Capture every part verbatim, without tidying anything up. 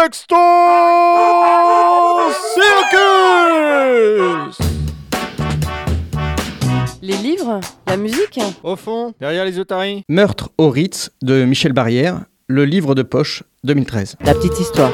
Sexto Circus. Les livres, la musique. Au fond, derrière les otaries. Meurtre au Ritz de Michel Barrière, le livre de poche deux mille treize. La petite histoire.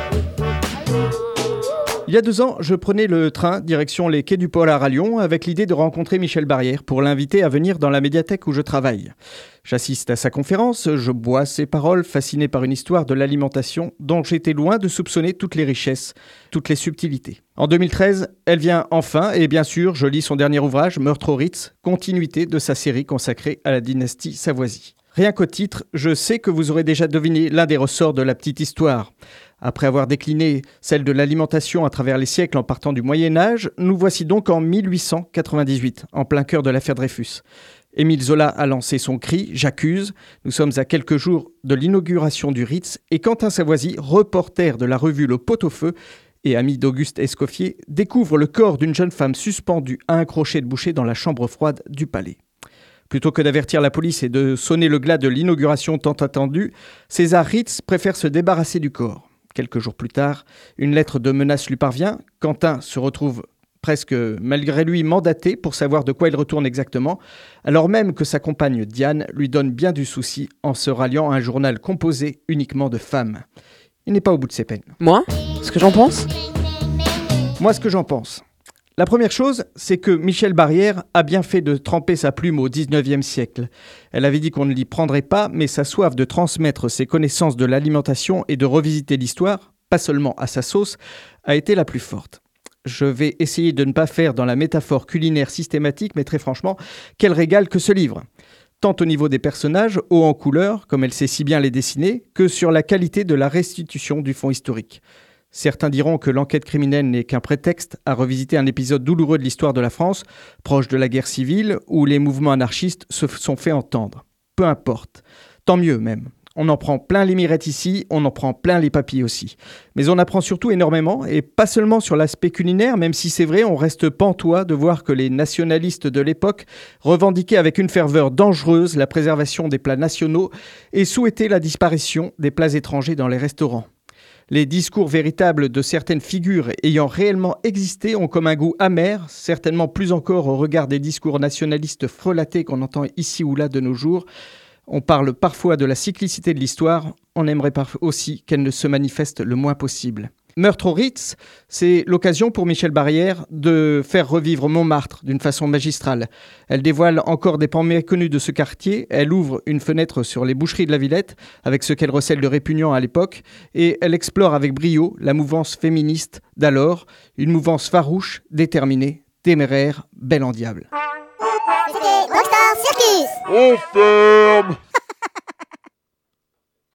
Il y a deux ans, je prenais le train direction les quais du Polar à Lyon avec l'idée de rencontrer Michel Barrière pour l'inviter à venir dans la médiathèque où je travaille. J'assiste à sa conférence, je bois ses paroles, fasciné par une histoire de l'alimentation dont j'étais loin de soupçonner toutes les richesses, toutes les subtilités. En deux mille treize, elle vient enfin et bien sûr, je lis son dernier ouvrage, Meurtre au Ritz, continuité de sa série consacrée à la dynastie Savoisie. Rien qu'au titre, je sais que vous aurez déjà deviné l'un des ressorts de la petite histoire. Après avoir décliné celle de l'alimentation à travers les siècles en partant du Moyen-Âge, nous voici donc en mille huit cent quatre-vingt-dix-huit, en plein cœur de l'affaire Dreyfus. Émile Zola a lancé son cri « J'accuse ». Nous sommes à quelques jours de l'inauguration du Ritz et Quentin Savoisy, reporter de la revue Le Pot-au-Feu et ami d'Auguste Escoffier, découvre le corps d'une jeune femme suspendue à un crochet de boucher dans la chambre froide du palais. Plutôt que d'avertir la police et de sonner le glas de l'inauguration tant attendue, César Ritz préfère se débarrasser du corps. Quelques jours plus tard, une lettre de menace lui parvient. Quentin se retrouve presque malgré lui mandaté pour savoir de quoi il retourne exactement, alors même que sa compagne Diane lui donne bien du souci en se ralliant à un journal composé uniquement de femmes. Il n'est pas au bout de ses peines. Moi, ce que j'en pense ? Moi, ce que j'en pense. La première chose, c'est que Michel Barrière a bien fait de tremper sa plume au dix-neuvième siècle. Elle avait dit qu'on ne l'y prendrait pas, mais sa soif de transmettre ses connaissances de l'alimentation et de revisiter l'histoire, pas seulement à sa sauce, a été la plus forte. Je vais essayer de ne pas faire dans la métaphore culinaire systématique, mais très franchement, quel régal que ce livre. Tant au niveau des personnages, hauts en couleur, comme elle sait si bien les dessiner, que sur la qualité de la restitution du fond historique. Certains diront que l'enquête criminelle n'est qu'un prétexte à revisiter un épisode douloureux de l'histoire de la France, proche de la guerre civile, où les mouvements anarchistes se sont fait entendre. Peu importe. Tant mieux même. On en prend plein les mirettes ici, on en prend plein les papilles aussi. Mais on apprend surtout énormément, et pas seulement sur l'aspect culinaire, même si c'est vrai, on reste pantois de voir que les nationalistes de l'époque revendiquaient avec une ferveur dangereuse la préservation des plats nationaux et souhaitaient la disparition des plats étrangers dans les restaurants. Les discours véritables de certaines figures ayant réellement existé ont comme un goût amer, certainement plus encore au regard des discours nationalistes frelatés qu'on entend ici ou là de nos jours. On parle parfois de la cyclicité de l'histoire, on aimerait aussi qu'elle ne se manifeste le moins possible. Meurtre au Ritz, c'est l'occasion pour Michel Barrière de faire revivre Montmartre d'une façon magistrale. Elle dévoile encore des pans méconnus de ce quartier, elle ouvre une fenêtre sur les boucheries de la Villette, avec ce qu'elle recèle de répugnant à l'époque, et elle explore avec brio la mouvance féministe d'alors, une mouvance farouche, déterminée, téméraire, belle en diable. C'était Rockstar Circus. On ferme.